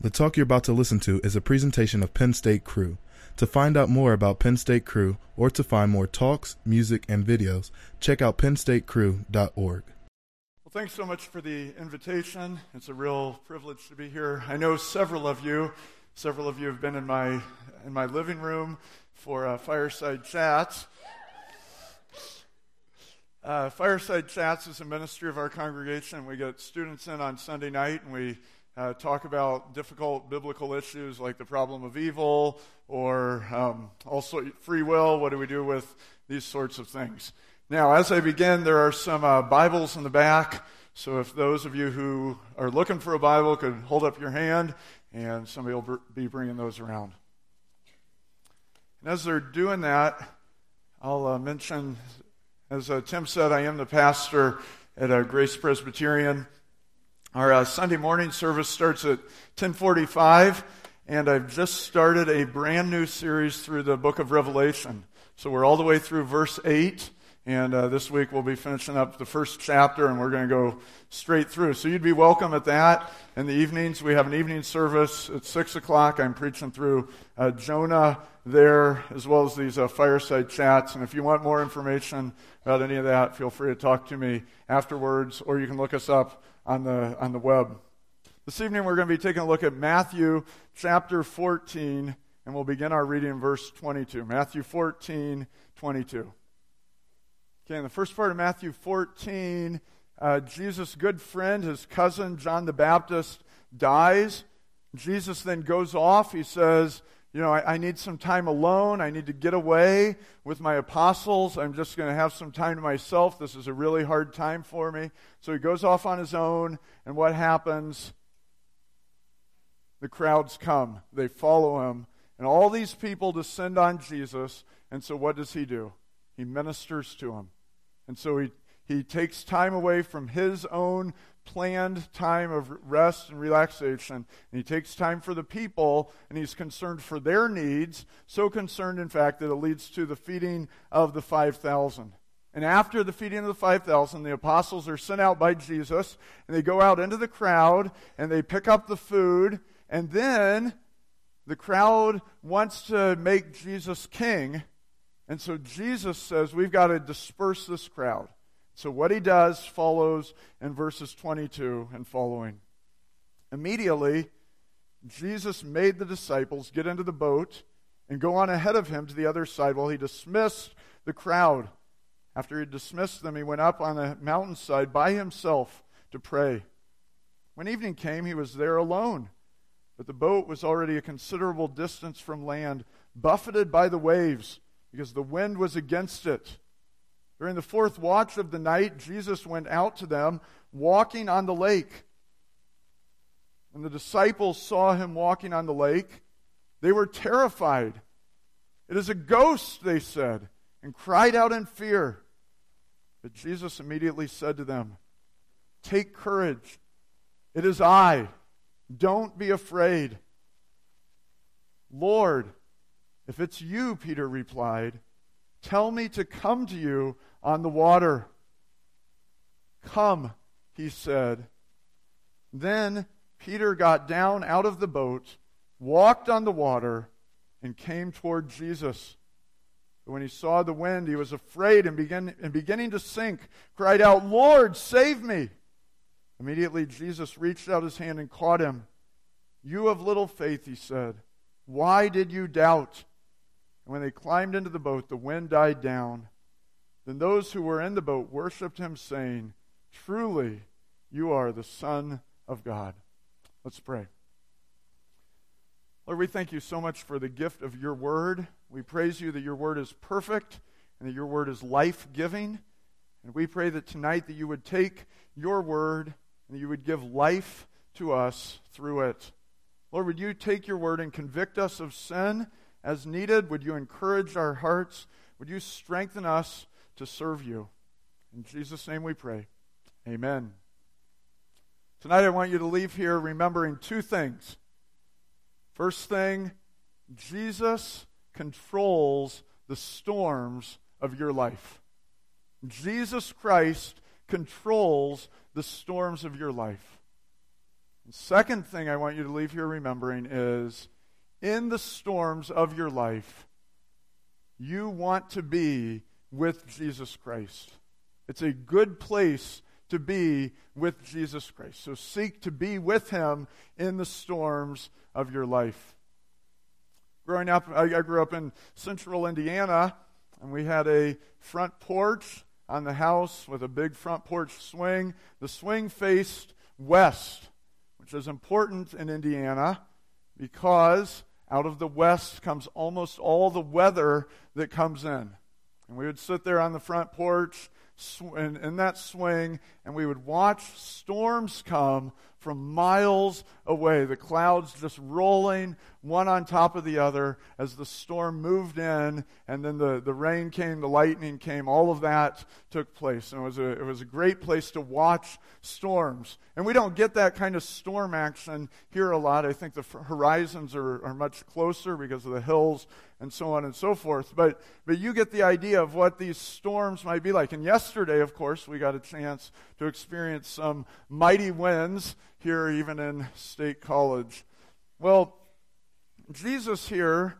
The talk you're about to listen to is a presentation of Penn State Crew. To find out more about Penn State Crew or to find more talks, music, and videos, check out pennstatecrew.org. Well, thanks so much for the invitation. It's a real privilege to be here. I know several of you have been in my living room for Fireside Chats. Fireside Chats is a ministry of our congregation. We get students in on Sunday night, and we talk about difficult biblical issues like the problem of evil or also free will. What do we do with these sorts of things? Now, as I begin, there are some Bibles in the back. So if those of you who are looking for a Bible could hold up your hand, and somebody will be bringing those around. And as they're doing that, I'll mention, as Tim said, I am the pastor at Grace Presbyterian. Our Sunday morning service starts at 10:45, and I've just started a brand new series through the book of Revelation. So we're all the way through verse 8, and this week we'll be finishing up the first chapter, and we're going to go straight through. So you'd be welcome at that. In the evenings, we have an evening service at 6 o'clock. I'm preaching through Jonah there, as well as these fireside chats. And if you want more information about any of that, feel free to talk to me afterwards, or you can look us up on the web. This evening we're going to be taking a look at Matthew chapter 14, and we'll begin our reading in verse 22. Matthew 14, 22. Okay, in the first part of Matthew 14, Jesus' good friend, his cousin John the Baptist, dies. Jesus then goes off. He says, I need some time alone. I need to get away with my apostles. I'm just going to have some time to myself. This is a really hard time for me. So he goes off on his own, and what happens? The crowds come. They follow him, and all these people descend on Jesus, and so what does he do? He ministers to them. And so he takes time away from his own planned time of rest and relaxation, and he takes time for the people, and he's concerned for their needs, so concerned, in fact, that it leads to the feeding of the 5,000. And after the feeding of the 5,000, the apostles are sent out by Jesus, and they go out into the crowd, and they pick up the food, and then the crowd wants to make Jesus king, and so Jesus says, we've got to disperse this crowd. So what he does follows in verses 22 and following. Immediately, Jesus made the disciples get into the boat and go on ahead of him to the other side while he dismissed the crowd. After he dismissed them, he went up on a mountainside by himself to pray. When evening came, he was there alone, but the boat was already a considerable distance from land, buffeted by the waves, because the wind was against it. During the fourth watch of the night, Jesus went out to them, walking on the lake. When the disciples saw him walking on the lake, they were terrified. "It is a ghost," they said, and cried out in fear. But Jesus immediately said to them, "Take courage. It is I. Don't be afraid." "Lord, if it's you," Peter replied, "tell me to come to you on the water." "Come," he said. Then Peter got down out of the boat, walked on the water, and came toward Jesus. But when he saw the wind, he was afraid and beginning to sink, cried out, "Lord, save me!" Immediately Jesus reached out his hand and caught him. "You of little faith," he said, "why did you doubt?" And when they climbed into the boat, the wind died down. Then those who were in the boat worshipped him, saying, "Truly, you are the Son of God." Let's pray. Lord, we thank you so much for the gift of your word. We praise you that your word is perfect and that your word is life-giving. And we pray that tonight that you would take your word and that you would give life to us through it. Lord, would you take your word and convict us of sin as needed? Would you encourage our hearts? Would you strengthen us to serve you? In Jesus' name we pray. Amen. Tonight I want you to leave here remembering two things. First thing, Jesus controls the storms of your life. Jesus Christ controls the storms of your life. The second thing I want you to leave here remembering is, in the storms of your life, you want to be with Jesus Christ. It's a good place to be with Jesus Christ. So seek to be with him in the storms of your life. Growing up, I grew up in central Indiana, and we had a front porch on the house with a big front porch swing. The swing faced west, which is important in Indiana because out of the west comes almost all the weather that comes in. And we would sit there on the front porch in that swing, and we would watch storms come from miles away, the clouds just rolling one on top of the other as the storm moved in, and then the rain came, the lightning came, all of that took place. And it was a great place to watch storms. And we don't get that kind of storm action here a lot. I think the horizons are much closer because of the hills and so on and so forth. But you get the idea of what these storms might be like. And yesterday, of course, we got a chance to experience some mighty winds here, even in State College. Well, Jesus here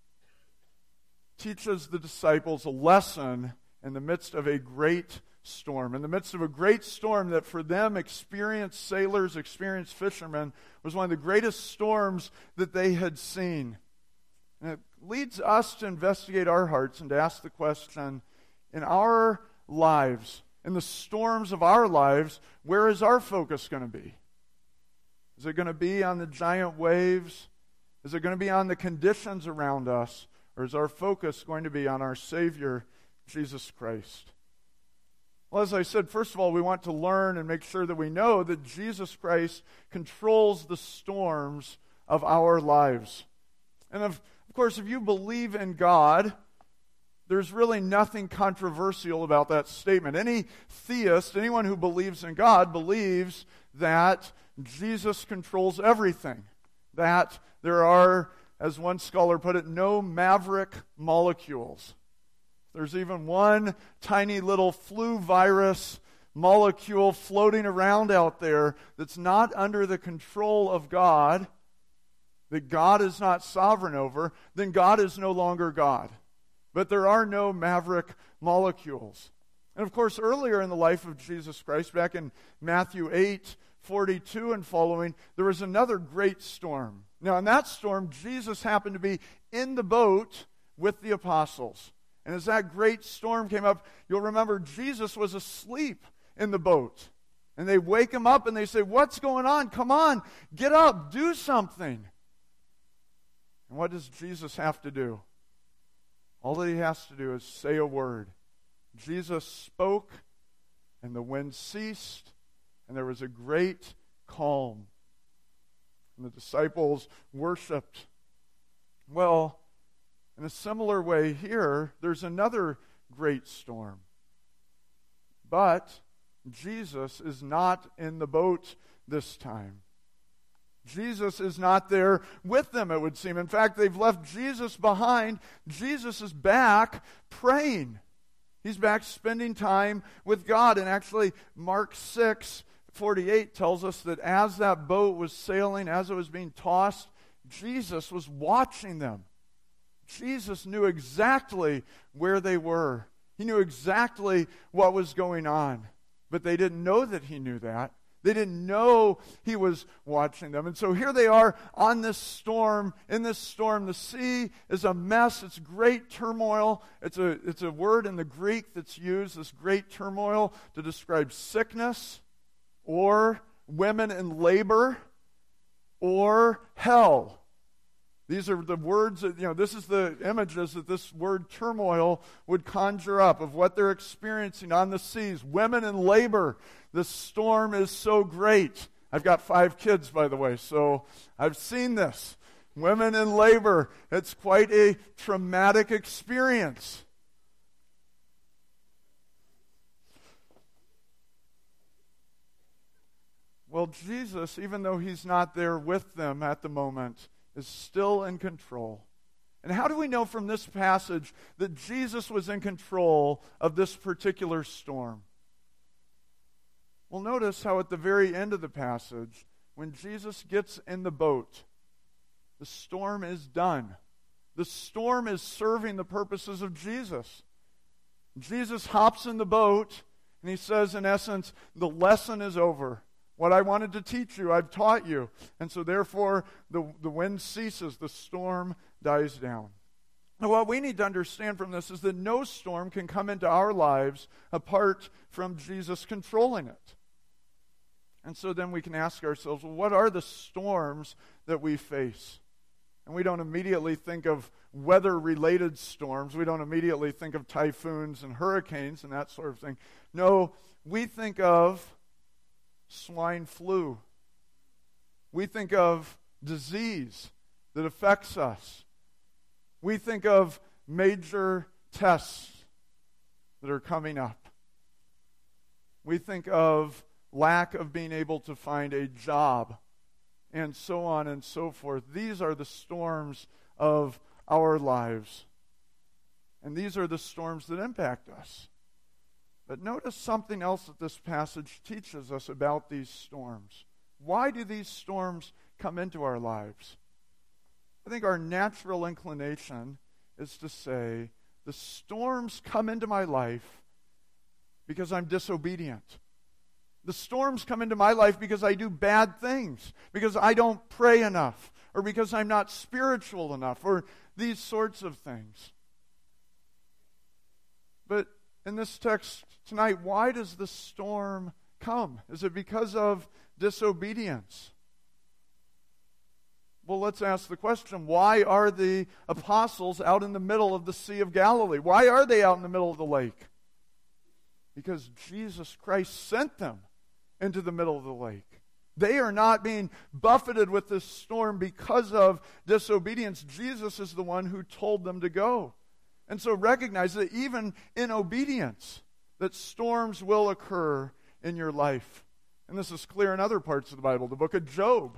teaches the disciples a lesson in the midst of a great storm. In the midst of a great storm that for them, experienced sailors, experienced fishermen, was one of the greatest storms that they had seen. And it leads us to investigate our hearts and to ask the question, in our lives, in the storms of our lives, where is our focus going to be? Is it going to be on the giant waves? Is it going to be on the conditions around us? Or is our focus going to be on our Savior, Jesus Christ? Well, as I said, first of all, we want to learn and make sure that we know that Jesus Christ controls the storms of our lives. And of course, if you believe in God, there's really nothing controversial about that statement. Any theist, anyone who believes in God, believes that Jesus controls everything. That there are, as one scholar put it, no maverick molecules. There's even one tiny little flu virus molecule floating around out there that's not under the control of God, that God is not sovereign over, then God is no longer God. But there are no maverick molecules. And of course, earlier in the life of Jesus Christ, back in Matthew 8:42 and following, there was another great storm. Now, in that storm, Jesus happened to be in the boat with the apostles. And as that great storm came up, you'll remember Jesus was asleep in the boat. And they wake him up and they say, "What's going on? Come on, get up, do something." And what does Jesus have to do? All that he has to do is say a word. Jesus spoke, and the wind ceased, and there was a great calm. And the disciples worshiped. Well, in a similar way here, there's another great storm. But Jesus is not in the boat this time. Jesus is not there with them, it would seem. In fact, they've left Jesus behind. Jesus is back praying. He's back spending time with God. And actually, Mark 6:48 tells us that as that boat was sailing, as it was being tossed, Jesus was watching them. Jesus knew exactly where they were. He knew exactly what was going on. But they didn't know that he knew that. They didn't know he was watching them. And so here they are on this storm. In this storm, the sea is a mess. It's great turmoil. It's a word in the Greek that's used, this great turmoil, to describe sickness or women in labor or hell. These are the words that, this is the images that this word turmoil would conjure up of what they're experiencing on the seas. Women in labor. The storm is so great. I've got 5 kids, by the way, so I've seen this. Women in labor. It's quite a traumatic experience. Well, Jesus, even though he's not there with them at the moment, is still in control. And how do we know from this passage that Jesus was in control of this particular storm? Well, notice how at the very end of the passage, when Jesus gets in the boat, the storm is done. The storm is serving the purposes of Jesus. Jesus hops in the boat, and he says, in essence, the lesson is over. What I wanted to teach you, I've taught you. And so therefore, the wind ceases, the storm dies down. Now, what we need to understand from this is that no storm can come into our lives apart from Jesus controlling it. And so then we can ask ourselves, well, what are the storms that we face? And we don't immediately think of weather-related storms. We don't immediately think of typhoons and hurricanes and that sort of thing. No, we think of swine flu. We think of disease that affects us. We think of major tests that are coming up. We think of lack of being able to find a job, and so on and so forth. These are the storms of our lives. And these are the storms that impact us. But notice something else that this passage teaches us about these storms. Why do these storms come into our lives? I think our natural inclination is to say, the storms come into my life because I'm disobedient. The storms come into my life because I do bad things, because I don't pray enough, or because I'm not spiritual enough, or these sorts of things. But in this text tonight, why does the storm come? Is it because of disobedience? Well, let's ask the question, why are the apostles out in the middle of the Sea of Galilee? Why are they out in the middle of the lake? Because Jesus Christ sent them into the middle of the lake. They are not being buffeted with this storm because of disobedience. Jesus is the one who told them to go. And so recognize that even in obedience, that storms will occur in your life. And this is clear in other parts of the Bible. The book of Job.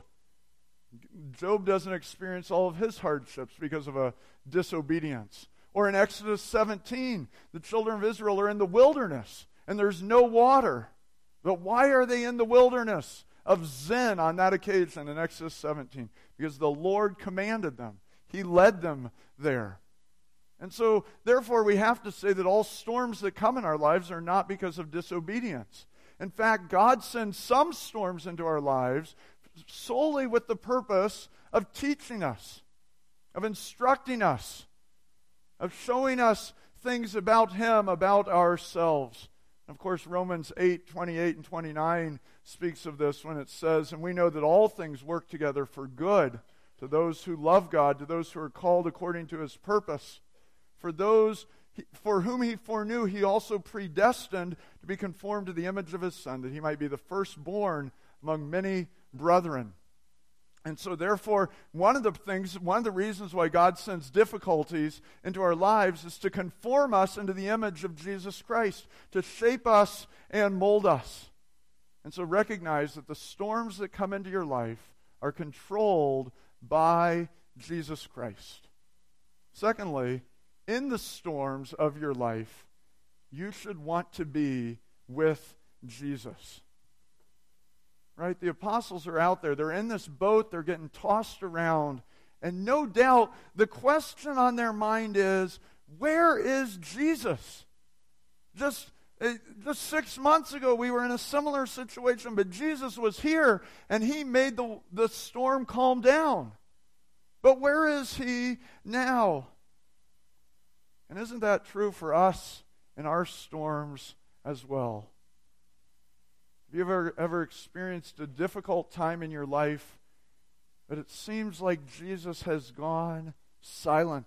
Job doesn't experience all of his hardships because of a disobedience. Or in Exodus 17, the children of Israel are in the wilderness and there's no water. But why are they in the wilderness of Zin on that occasion in Exodus 17? Because the Lord commanded them. He led them there. And so, therefore, we have to say that all storms that come in our lives are not because of disobedience. In fact, God sends some storms into our lives solely with the purpose of teaching us, of instructing us, of showing us things about Him, about ourselves. Of course, Romans 8:28 and 29 speaks of this when it says, and we know that all things work together for good to those who love God, to those who are called according to His purpose. For those for whom He foreknew, He also predestined to be conformed to the image of His Son, that He might be the firstborn among many brethren. And so therefore, one of the reasons why God sends difficulties into our lives is to conform us into the image of Jesus Christ, to shape us and mold us. And so recognize that the storms that come into your life are controlled by Jesus Christ. Secondly, in the storms of your life, you should want to be with Jesus. Right? The apostles are out there. They're in this boat. They're getting tossed around. And no doubt, the question on their mind is, where is Jesus? Just 6 months ago, we were in a similar situation, but Jesus was here, and He made the storm calm down. But where is He now? And isn't that true for us in our storms as well? Have you ever experienced a difficult time in your life, but it seems like Jesus has gone silent?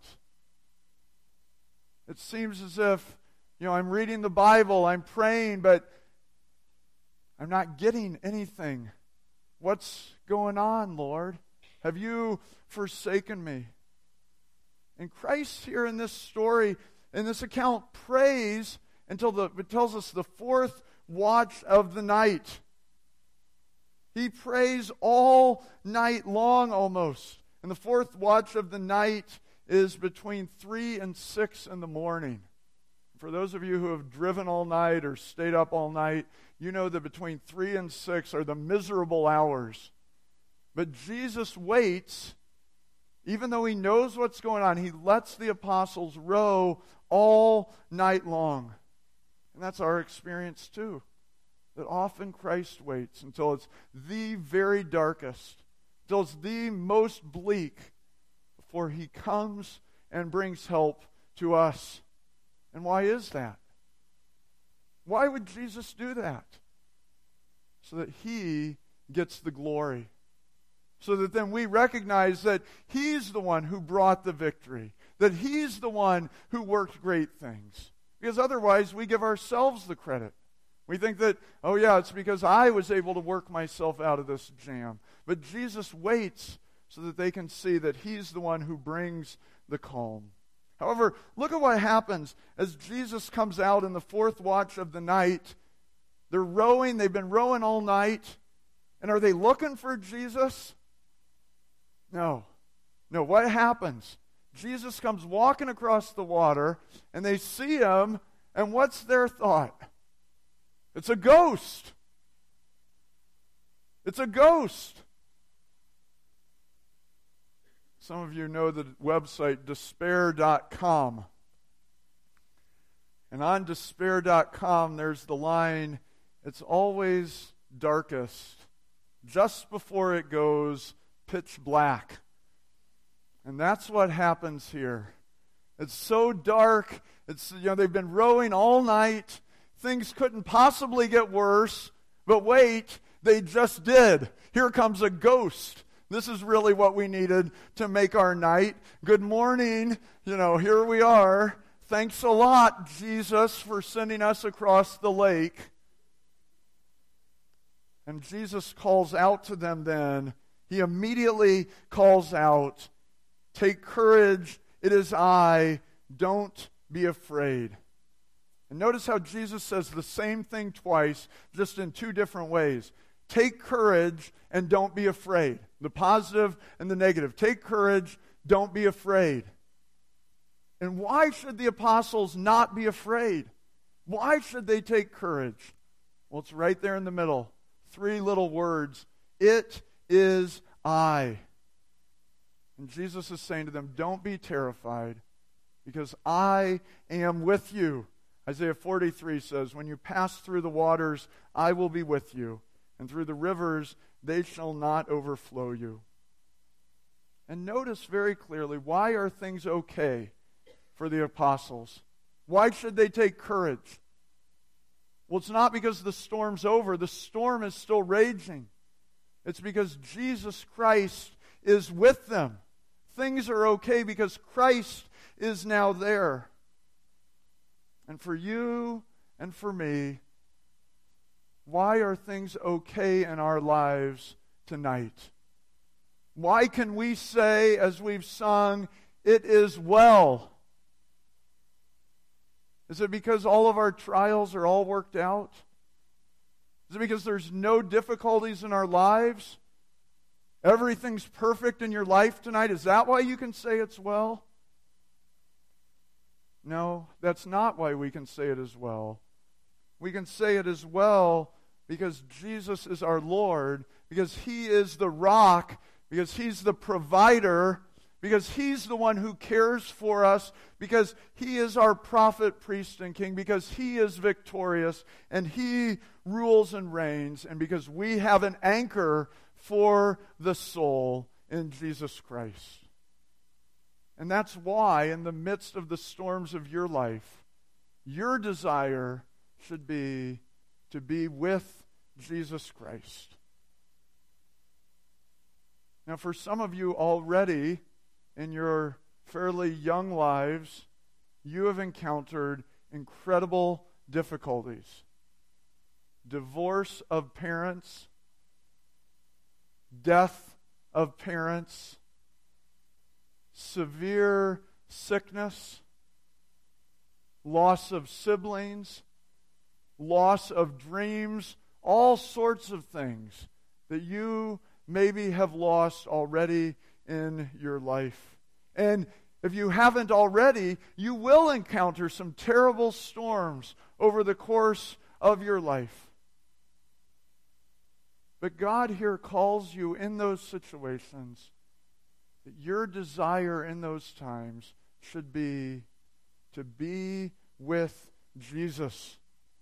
It seems as if, I'm reading the Bible, I'm praying, but I'm not getting anything. What's going on, Lord? Have you forsaken me? And Christ here in this story, in this account, prays until it tells us the fourth watch of the night. He prays all night long almost. And the fourth watch of the night is between 3 and 6 in the morning. For those of you who have driven all night or stayed up all night, you know that between 3 and 6 are the miserable hours But Jesus waits, even though he knows what's going on. He lets the apostles row all night long. And that's our experience too. That often Christ waits until it's the very darkest, until it's the most bleak, before he comes and brings help to us. And why is that? Why would Jesus do that? So that he gets the glory. So that then we recognize that he's the one who brought the victory. That he's the one who worked great things. Because otherwise we give ourselves the credit. We think that, oh yeah, it's because I was able to work myself out of this jam. But Jesus waits so that they can see that he's the one who brings the calm. However, look at what happens as Jesus comes out in the fourth watch of the night. They're rowing, they've been rowing all night. And are they looking for Jesus? No. No, what happens? Jesus comes walking across the water, and they see him, and what's their thought? It's a ghost. It's a ghost. Some of you know the website despair.com. And on despair.com, there's the line, it's always darkest just before it goes pitch black. And that's what happens here. It's so dark. They've been rowing all night. Things couldn't possibly get worse. But wait, they just did. Here comes a ghost. This is really what we needed to make our night. Good morning. Here we are. Thanks a lot, Jesus, for sending us across the lake. And Jesus calls out to them then. He immediately calls out, "Take courage, it is I, don't be afraid." And notice how Jesus says the same thing twice, just in two different ways. Take courage and don't be afraid. The positive and the negative. Take courage, don't be afraid. And why should the apostles not be afraid? Why should they take courage? Well, it's right there in the middle. 3 little words. It is I. And Jesus is saying to them, don't be terrified, because I am with you. Isaiah 43 says, when you pass through the waters, I will be with you. And through the rivers, they shall not overflow you. And notice very clearly, why are things okay for the apostles? Why should they take courage? Well, it's not because the storm's over. The storm is still raging. It's because Jesus Christ is with them. Things are okay because Christ is now there. And for you and for me, why are things okay in our lives tonight? Why can we say, as we've sung, it is well? Is it because all of our trials are all worked out? Is it because there's no difficulties in our lives? Everything's perfect in your life tonight? Is that why you can say it's well? No, that's not why we can say it as well. We can say it as well because Jesus is our Lord, because He is the rock, because He's the provider, because He's the one who cares for us, because He is our prophet, priest, and king, because He is victorious, and He rules and reigns, and because we have an anchor for the soul in Jesus Christ. And that's why, in the midst of the storms of your life, your desire should be to be with Jesus Christ. Now, for some of you already, in your fairly young lives, you have encountered incredible difficulties. Divorce of parents, death of parents, severe sickness, loss of siblings, loss of dreams, all sorts of things that you maybe have lost already in your life. And if you haven't already, you will encounter some terrible storms over the course of your life. But God here calls you in those situations that your desire in those times should be to be with Jesus.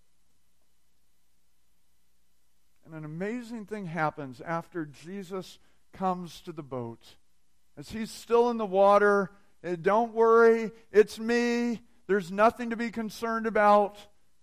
And an amazing thing happens after Jesus comes to the boat. As he's still in the water, don't worry, it's me. There's nothing to be concerned about.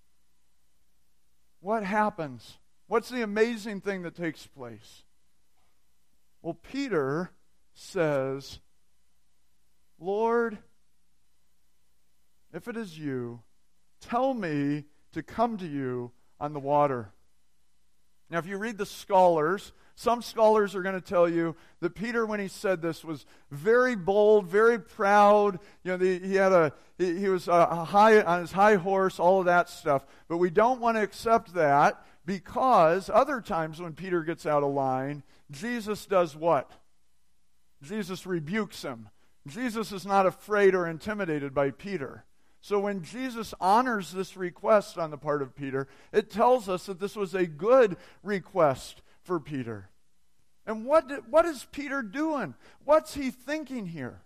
What happens? What's the amazing thing that takes place? Well, Peter says, Lord, if it is you, tell me to come to you on the water. Now, if you read the scholars, some scholars are going to tell you that Peter, when he said this, was very bold, very proud. You know, he was high on his high horse, all of that stuff. But we don't want to accept that because other times when Peter gets out of line, Jesus does what? Jesus rebukes him. Jesus is not afraid or intimidated by Peter. So when Jesus honors this request on the part of Peter, it tells us that this was a good request for Peter. And what is Peter doing? What's he thinking here?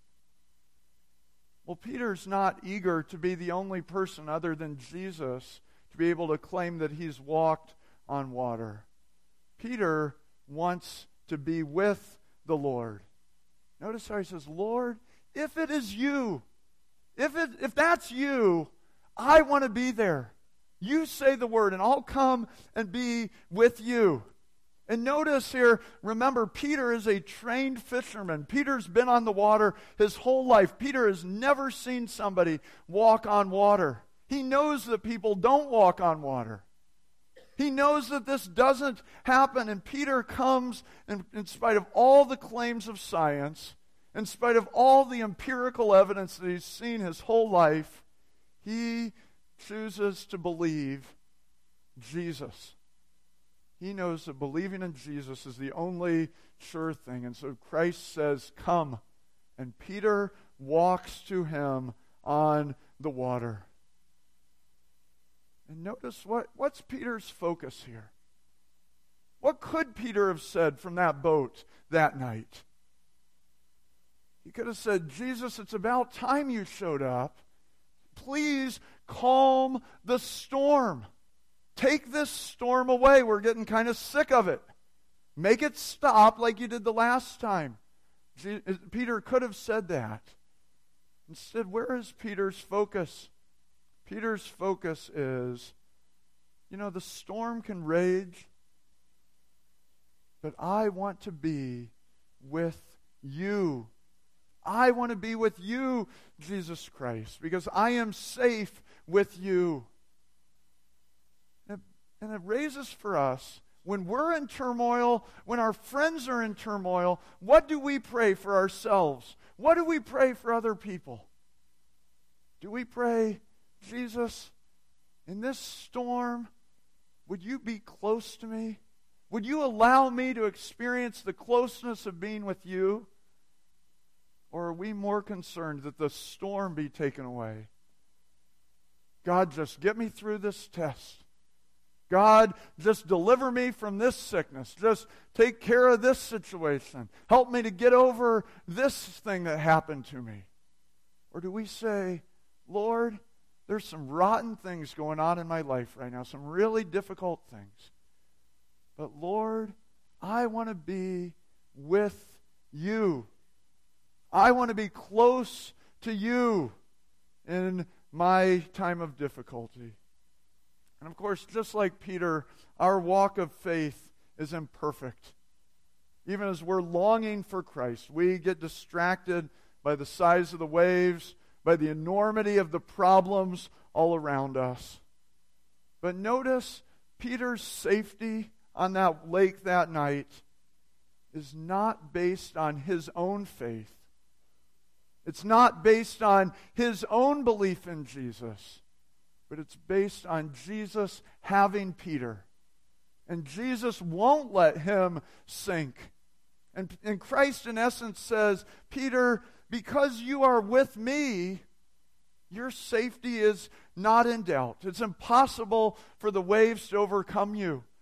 Well, Peter's not eager to be the only person other than Jesus to be able to claim that he's walked on water. Peter wants to be with the Lord. Notice how he says, Lord, if it is you, if that's you, I want to be there. You say the word, and I'll come and be with you. And notice here, remember, Peter is a trained fisherman. Peter's been on the water his whole life. Peter has never seen somebody walk on water. He knows that people don't walk on water. He knows that this doesn't happen, and Peter comes, and in spite of all the claims of science, in spite of all the empirical evidence that he's seen his whole life, he chooses to believe Jesus. He knows that believing in Jesus is the only sure thing. And so Christ says, come. And Peter walks to him on the water. And notice what's Peter's focus here? What could Peter have said from that boat that night? He could have said, Jesus, it's about time you showed up. Please calm the storm. Take this storm away. We're getting kind of sick of it. Make it stop like you did the last time. Peter could have said that. Instead, where is Peter's focus? Peter's focus is, the storm can rage, but I want to be with you. I want to be with you, Jesus Christ, because I am safe with you. And it raises for us, when we're in turmoil, when our friends are in turmoil, what do we pray for ourselves? What do we pray for other people? Do we pray, Jesus, in this storm, would you be close to me? Would you allow me to experience the closeness of being with you? Or are we more concerned that the storm be taken away? God, just get me through this test. God, just deliver me from this sickness. Just take care of this situation. Help me to get over this thing that happened to me. Or do we say, Lord, there's some rotten things going on in my life right now, some really difficult things. But Lord, I want to be with you. I want to be close to you in my time of difficulty. And of course, just like Peter, our walk of faith is imperfect. Even as we're longing for Christ, we get distracted by the size of the waves, by the enormity of the problems all around us. But notice Peter's safety on that lake that night is not based on his own faith. It's not based on his own belief in Jesus, but it's based on Jesus having Peter. And Jesus won't let him sink. And Christ, in essence, says, Peter, because you are with me, your safety is not in doubt. It's impossible for the waves to overcome you.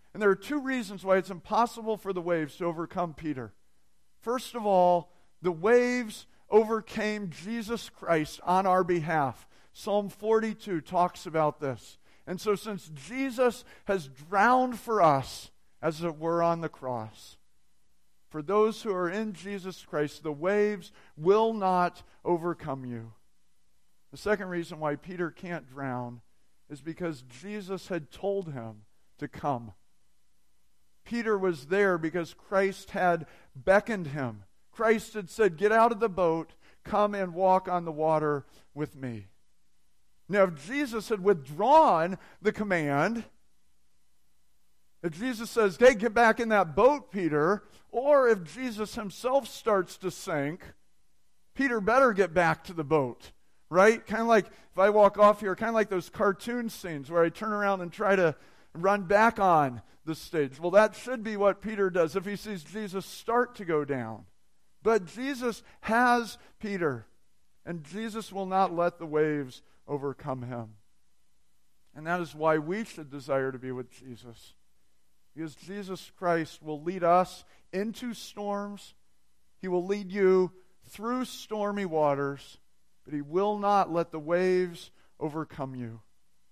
And there are two reasons why it's impossible for the waves to overcome Peter. First of all, the waves overcame Jesus Christ on our behalf. Psalm 42 talks about this. And so since Jesus has drowned for us, as it were, on the cross, for those who are in Jesus Christ, the waves will not overcome you. The second reason why Peter can't drown is because Jesus had told him to come. Peter was there because Christ had beckoned him. Christ had said, "Get out of the boat, come and walk on the water with me." Now, if Jesus had withdrawn the command, if Jesus says, "Hey, get back in that boat, Peter," or if Jesus himself starts to sink, Peter better get back to the boat, right? Kind of like, if I walk off here, kind of like those cartoon scenes where I turn around and try to run back on the stage. Well, that should be what Peter does if he sees Jesus start to go down. But Jesus has Peter, and Jesus will not let the waves overcome him. And that is why we should desire to be with Jesus. Because Jesus Christ will lead us into storms. He will lead you through stormy waters, but he will not let the waves overcome you.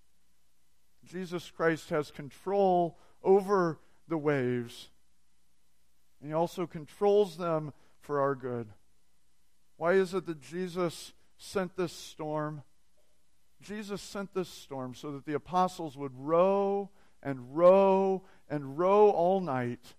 Jesus Christ has control over the waves, and he also controls them for our good. Why is it that Jesus sent this storm? Jesus sent this storm so that the apostles would row and row and row all night,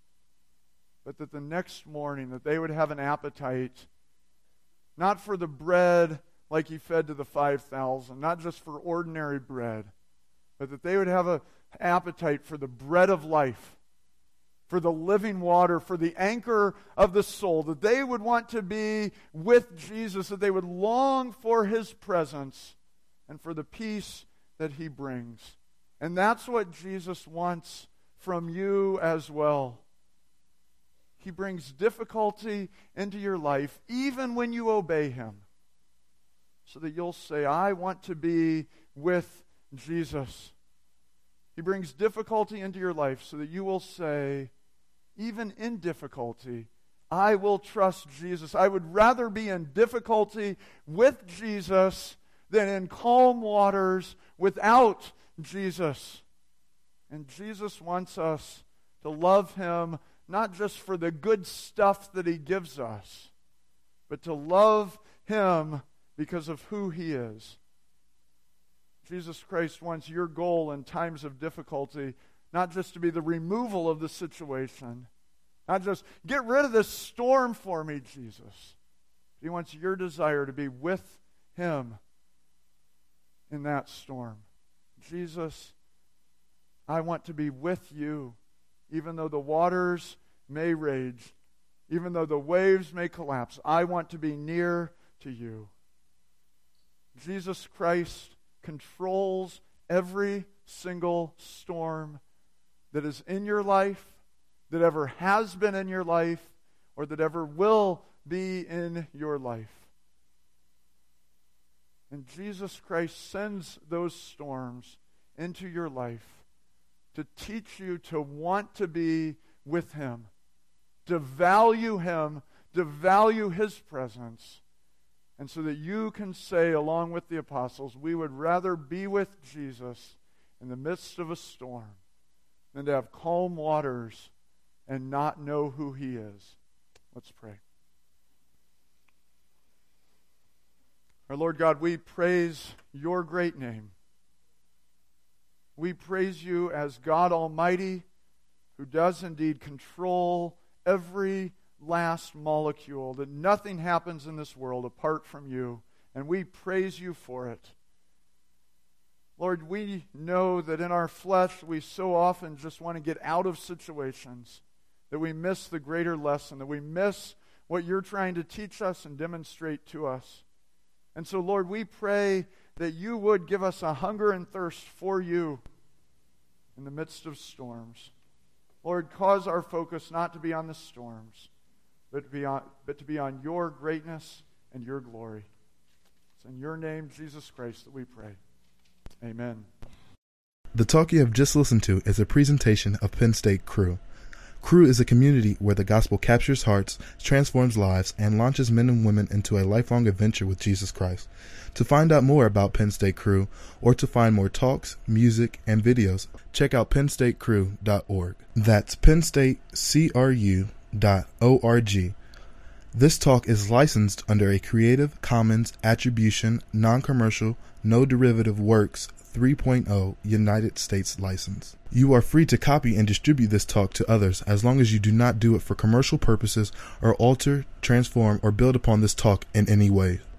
but that the next morning that they would have an appetite, not for the bread like he fed to the 5,000, not just for ordinary bread, but that they would have an appetite for the bread of life, for the living water, for the anchor of the soul, that they would want to be with Jesus, that they would long for his presence and for the peace that he brings. And that's what Jesus wants from you as well. He brings difficulty into your life even when you obey him, so that you'll say, "I want to be with Jesus." He brings difficulty into your life so that you will say, even in difficulty, "I will trust Jesus." I would rather be in difficulty with Jesus than in calm waters without Jesus. And Jesus wants us to love him not just for the good stuff that he gives us, but to love him because of who he is. Jesus Christ wants your goal in times of difficulty not just to be the removal of the situation, not just get rid of this storm for me, Jesus. He wants your desire to be with him in that storm. Jesus, I want to be with you, even though the waters may rage, even though the waves may collapse. I want to be near to you. Jesus Christ controls every single storm that is in your life, that ever has been in your life, or that ever will be in your life. And Jesus Christ sends those storms into your life to teach you to want to be with him, to value him, to value his presence, and so that you can say, along with the apostles, we would rather be with Jesus in the midst of a storm than to have calm waters and not know who he is. Let's pray. Our Lord God, we praise your great name. We praise you as God Almighty, who does indeed control every last molecule, that nothing happens in this world apart from you, and we praise you for it. Lord, we know that in our flesh we so often just want to get out of situations, that we miss the greater lesson, that we miss what you're trying to teach us and demonstrate to us. And so, Lord, we pray that you would give us a hunger and thirst for you in the midst of storms. Lord, cause our focus not to be on the storms, but to be on your greatness and your glory. It's in your name, Jesus Christ, that we pray. Amen. The talk you have just listened to is a presentation of Penn State Crew. Crew is a community where the gospel captures hearts, transforms lives, and launches men and women into a lifelong adventure with Jesus Christ. To find out more about Penn State Crew, or to find more talks, music, and videos, check out pennstatecrew.org. That's pennstatecru.org. This talk is licensed under a Creative Commons Attribution, Non-Commercial, No Derivative Works 3.0 United States license. You are free to copy and distribute this talk to others as long as you do not do it for commercial purposes or alter, transform, or build upon this talk in any way.